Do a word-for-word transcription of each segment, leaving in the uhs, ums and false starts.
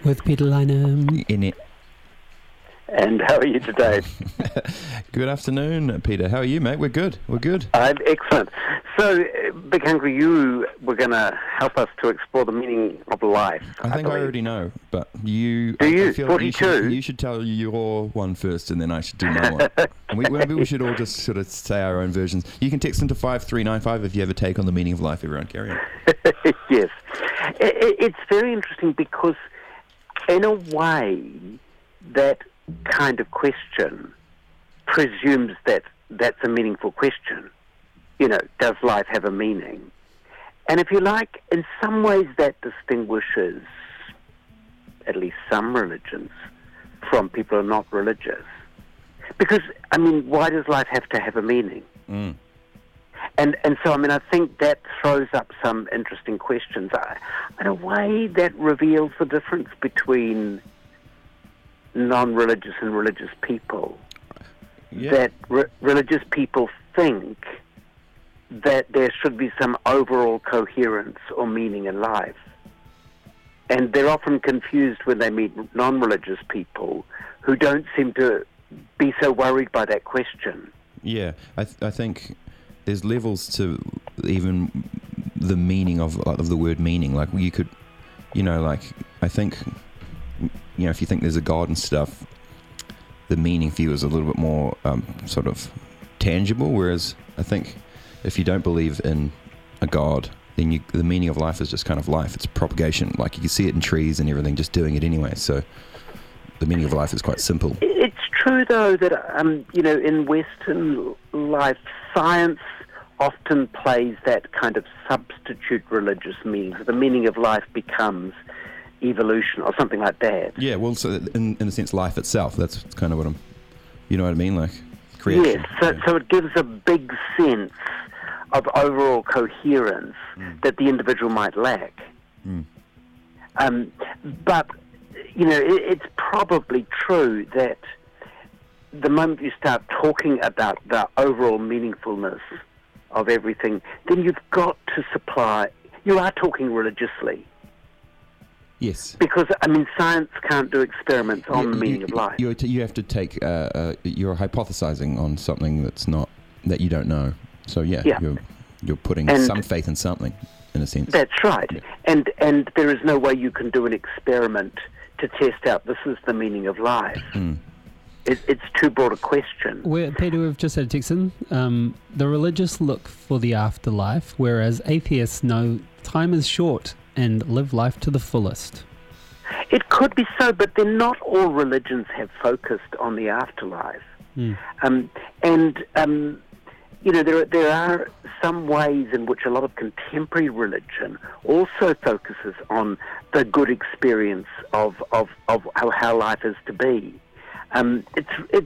With Peter Lynham. In it. And how are you today? Good afternoon, Peter. How are you, mate? We're good. We're good. I'm excellent. So, uh, Big Hungry, you were going to help us to explore the meaning of life. I think I, I already know, but you... Do you? I feel forty-two? You should, you should tell your one first, and then I should do my one. And we, maybe we should all just sort of say our own versions. You can text into five three nine five if you have a take on the meaning of life, everyone. Carry on. Yes. It, it's very interesting because, in a way, that kind of question presumes that that's a meaningful question. You know, does life have a meaning? And if you like, in some ways that distinguishes at least some religions from people who are not religious. Because, I mean, why does life have to have a meaning? Mm. And and so, I mean, I think that throws up some interesting questions. I, in a way, that reveals the difference between non-religious and religious people. Yeah. That re- religious people think that there should be some overall coherence or meaning in life. And they're often confused when they meet non-religious people who don't seem to be so worried by that question. Yeah, I th- I think there's levels to even the meaning of of the word meaning. Like you could, you know, like I think, you know, if you think there's a God and stuff, the meaning for you is a little bit more um, sort of tangible. Whereas I think if you don't believe in a God, then you, the meaning of life is just kind of life. It's propagation. Like you can see it in trees and everything, just doing it anyway. So the meaning of life is quite simple. It's true, though, that, um, you know, in Western life, science often plays that kind of substitute religious meaning. So the meaning of life becomes evolution or something like that. Yeah, well, so in, in a sense, life itself, that's kind of what I'm, you know what I mean? Like creation. Yes, so, so it gives a big sense of overall coherence mm. that the individual might lack. Mm. Um, but, you know, it, it's probably true that the moment you start talking about the overall meaningfulness of everything, then you've got to supply, you are talking religiously. Yes. Because, I mean, science can't do experiments on you, the meaning you, of life. You, you have to take, uh, uh, you're hypothesizing on something that's not, that you don't know. So, yeah, yeah. You're, you're putting and some faith in something, in a sense. That's right. Yeah. And and there is no way you can do an experiment to test out this is the meaning of life. Mm. It, it's too broad a question. We're, Peter, we've just had a text in. Um, the religious look for the afterlife, whereas atheists know time is short and live life to the fullest. It could be so, but then not all religions have focused on the afterlife. Mm. Um, and, um, you know, there, there are some ways in which a lot of contemporary religion also focuses on the good experience of, of, of how, how life is to be. Um, it's it's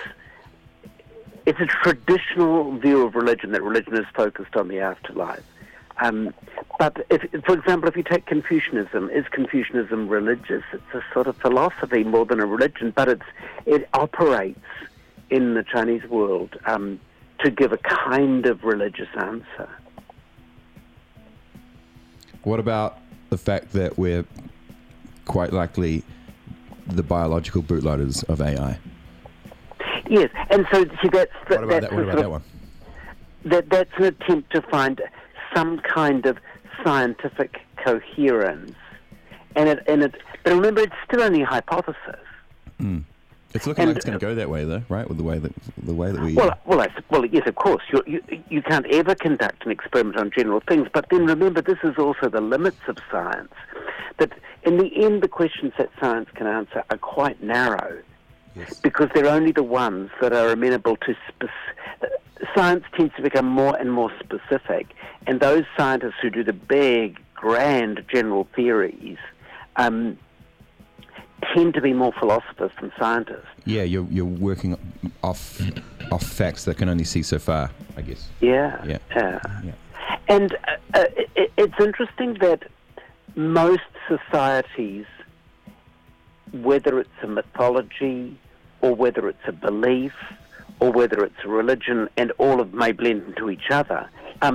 it's a traditional view of religion that religion is focused on the afterlife. Um, but, if, for example, if you take Confucianism, is Confucianism religious? It's a sort of philosophy more than a religion, but it's it operates in the Chinese world um, to give a kind of religious answer. What about the fact that we're quite likely the biological bootloaders of A I? Yes, and so see, that's the, what about that's that? What about sort that of, one? That that's an attempt to find some kind of scientific coherence, and it and it. But remember, it's still only a hypothesis. Mm. It's looking and, like it's going to go that way, though, right? With the way that the way that we. Well, well, I, well, yes, of course. You you you can't ever conduct an experiment on general things, but then remember, this is also the limits of science. That in the end, the questions that science can answer are quite narrow, yes. because they're only the ones that are amenable to spec- science tends to become more and more specific, and those scientists who do the big, grand, general theories um, tend to be more philosophers than scientists. Yeah, you're you're working off off facts that can only see so far, I guess. Yeah, yeah, yeah. yeah. And uh, uh, it, it's interesting that most societies, whether it's a mythology or whether it's a belief or whether it's a religion, and all of may blend into each other, um,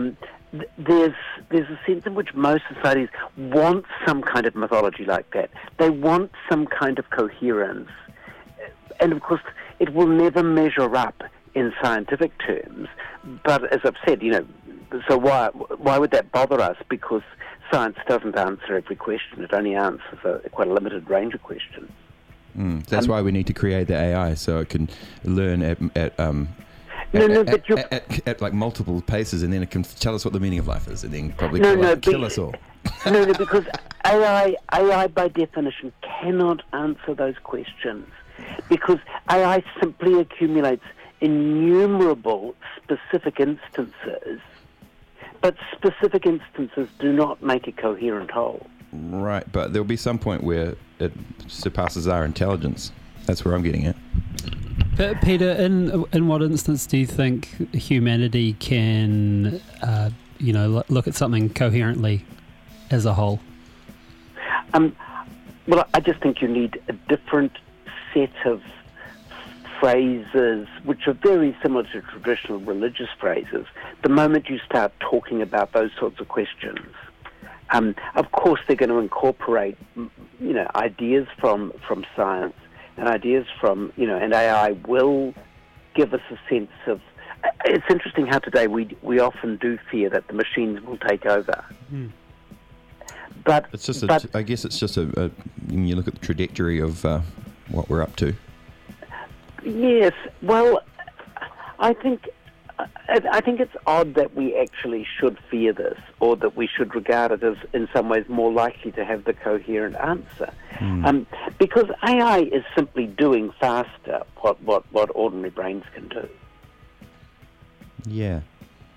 th- there's there's a sense in which most societies want some kind of mythology like that. They want some kind of coherence, and of course, it will never measure up in scientific terms. But as I've said, you know, so why why would that bother us? Because science doesn't answer every question. It only answers a, quite a limited range of questions. Mm, that's um, why we need to create the A I so it can learn at, at um. No, at, no, at, but you're... at, at, at like multiple paces, and then it can tell us what the meaning of life is, and then probably no, kill, no, us, kill be, us all. no, no, because A I, A I by definition cannot answer those questions, because A I simply accumulates innumerable specific instances, but specific instances do not make a coherent whole. Right, but there'll be some point where it surpasses our intelligence. That's where I'm getting at. But Peter, in in what instance do you think humanity can, uh, you know, look at something coherently as a whole? Um, well, I just think you need a different set of phrases which are very similar to traditional religious phrases the moment you start talking about those sorts of questions. Um, of course, they're going to incorporate, you know, ideas from, from science and ideas from, you know, and A I will give us a sense of... It's interesting how today we we often do fear that the machines will take over. Mm. But It's just, a, but, I guess it's just a, a, when you look at the trajectory of uh, what we're up to. Yes, well, I think I, I think it's odd that we actually should fear this, or that we should regard it as, in some ways, more likely to have the coherent answer, Mm. um, because A I is simply doing faster what, what, what ordinary brains can do. Yeah.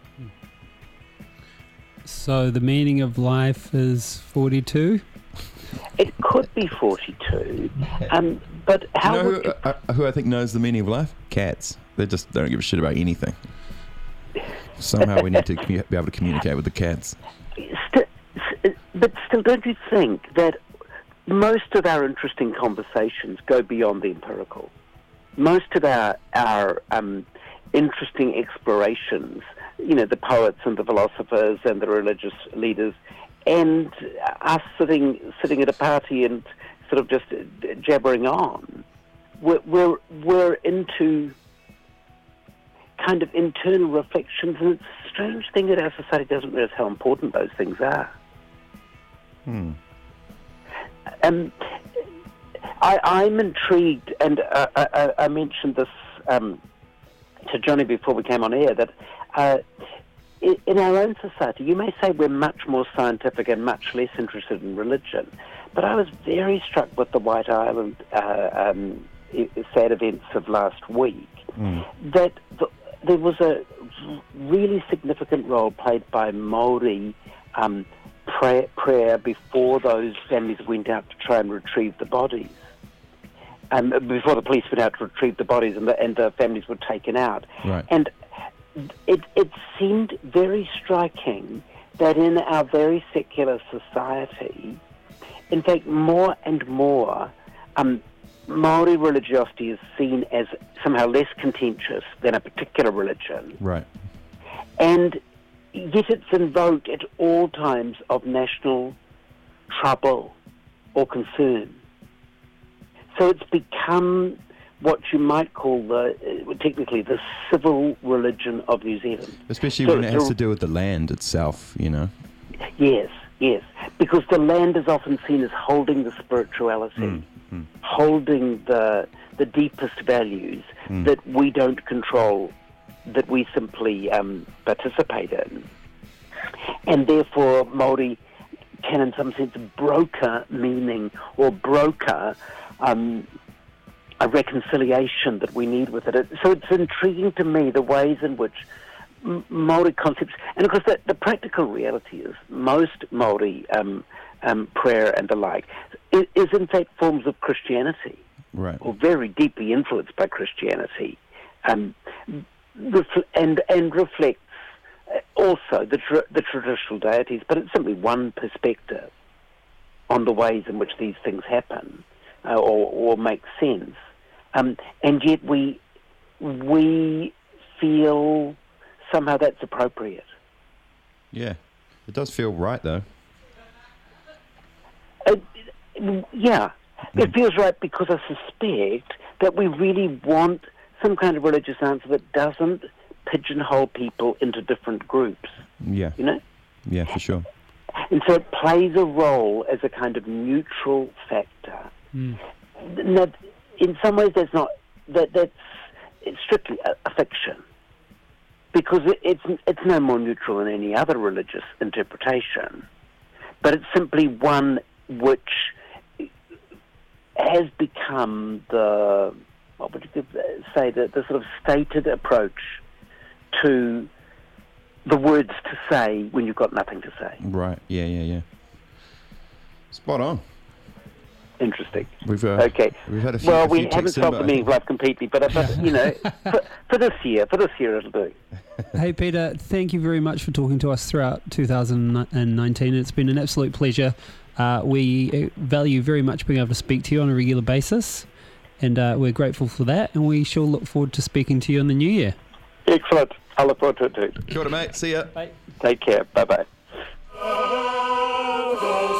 So the meaning of life is forty-two? It could be forty-two, um, but how you know would who, uh, who I think knows the meaning of life? Cats. They just don't give a shit about anything. Somehow we need to commu- be able to communicate with the cats. St- st- but still, don't you think that most of our interesting conversations go beyond the empirical? Most of our our um, interesting explorations, you know, the poets and the philosophers and the religious leaders, and us sitting sitting at a party and sort of just jabbering on, we're we're, we're into kind of internal reflections, and it's a strange thing that our society doesn't realize how important those things are. Hmm. Um, I, I'm intrigued, and uh, I, I mentioned this um, to Johnny before we came on air, that uh, in our own society, you may say we're much more scientific and much less interested in religion, but I was very struck with the White Island uh, um, sad events of last week, Mm. that the, there was a really significant role played by Māori um, prayer, prayer before those families went out to try and retrieve the bodies. Um, before the police went out to retrieve the bodies and the, and the families were taken out. Right. And it, it seemed very striking that in our very secular society, in fact, more and more, um, Māori religiosity is seen as somehow less contentious than a particular religion. Right. And yet it's invoked at all times of national trouble or concern. So it's become what you might call the, uh, technically, the civil religion of New Zealand. Especially So when it has the- to do with the land itself, you know. Yes, yes. Because the land is often seen as holding the spirituality, Mm, mm. holding the the deepest values Mm. that we don't control, that we simply um, participate in. And therefore, Māori can, in some sense, broker meaning or broker um, a reconciliation that we need with it. it. So it's intriguing to me the ways in which M- Māori concepts, and of course the, the practical reality is most Māori um, um, prayer and the like is, is in fact forms of Christianity, Right. or very deeply influenced by Christianity, um, refl- and and reflects uh, also the tra- the traditional deities, but it's simply one perspective on the ways in which these things happen uh, or, or make sense, um, and yet we we feel somehow that's appropriate. Yeah. It does feel right, though. Uh, yeah, it Mm. feels right because I suspect that we really want some kind of religious answer that doesn't pigeonhole people into different groups, Yeah. you know? Yeah, for sure. And so it plays a role as a kind of neutral factor. Mm. Now, in some ways, that's not that that's it's strictly a, a fiction, because it, it's it's no more neutral than any other religious interpretation, but it's simply one which has become the what would you say the, the sort of stated approach to the words to say when you've got nothing to say. Right. Yeah, yeah, yeah. Spot on. Interesting. We've uh, Okay. We've had a few. Well, a we few haven't texts in, solved but the I meaning of think- life completely, but, but you know, for, for this year, for this year it'll do. Hey, Peter, thank you very much for talking to us throughout two thousand nineteen. It's been an absolute pleasure. Uh, we value very much being able to speak to you on a regular basis, and uh, we're grateful for that, and we shall look forward to speaking to you in the new year. Excellent. I look forward to it too. Kia ora, mate. See ya. Bye. Take care. Bye bye. Oh,